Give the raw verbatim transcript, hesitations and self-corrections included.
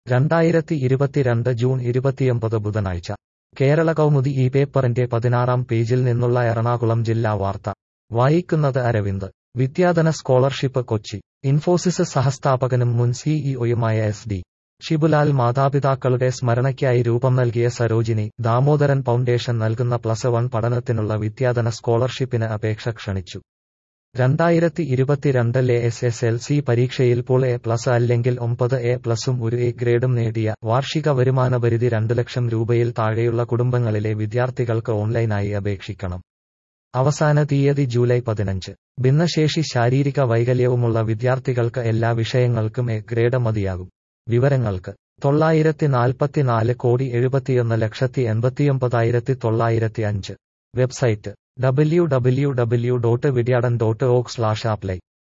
രണ്ടായിരത്തി ഇരുപത്തിരണ്ട് ജൂൺ ഇരുപത്തിയൊമ്പത് ബുധനാഴ്ച കേരള കൗമുദി ഈ പേപ്പറിന്റെ പതിനാറാം പേജിൽ നിന്നുള്ള എറണാകുളം ജില്ലാ വാർത്ത വായിക്കുന്നത് അരവിന്ദ്. വിദ്യാധന സ്കോളർഷിപ്പ് കൊച്ചി. ഇൻഫോസിസ് സഹസ്ഥാപകനും മുൻ സിഇഒയുമായ എസ് ഡി ഷിബുലാൽ മാതാപിതാക്കളുടെ സ്മരണയ്ക്കായി രൂപം നൽകിയ സരോജിനി ദാമോദരൻ ഫൗണ്ടേഷൻ നൽകുന്ന പ്ലസ് വൺ പഠനത്തിനുള്ള വിദ്യാധന സ്കോളർഷിപ്പിന് അപേക്ഷ ക്ഷണിച്ചു. രണ്ടായിരത്തി ഇരുപത്തിരണ്ടിലെ എസ് എസ് എൽ സി പരീക്ഷയിൽ പൂൾ എ പ്ലസ് അല്ലെങ്കിൽ ഒമ്പത് എ പ്ലസും ഒരു എ ഗ്രേഡും നേടിയ വാർഷിക വരുമാന പരിധി രണ്ട് ലക്ഷം രൂപയിൽ താഴെയുള്ള കുടുംബങ്ങളിലെ വിദ്യാർത്ഥികൾക്ക് ഓൺലൈനായി അപേക്ഷിക്കണം. അവസാന തീയതി ജൂലൈ പതിനഞ്ച്. ഭിന്നശേഷി ശാരീരിക വൈകല്യവുമുള്ള വിദ്യാർത്ഥികൾക്ക് എല്ലാ വിഷയങ്ങൾക്കും എ ഗ്രേഡ് മതിയാകും. വിവരങ്ങൾക്ക് തൊള്ളായിരത്തി നാൽപ്പത്തിനാല് കോടി എഴുപത്തിയൊന്ന് ലക്ഷത്തി എൺപത്തിയൊമ്പതായിരത്തി തൊള്ളായിരത്തി അഞ്ച്. Website W W W dot Vidyadhan dot org slash apply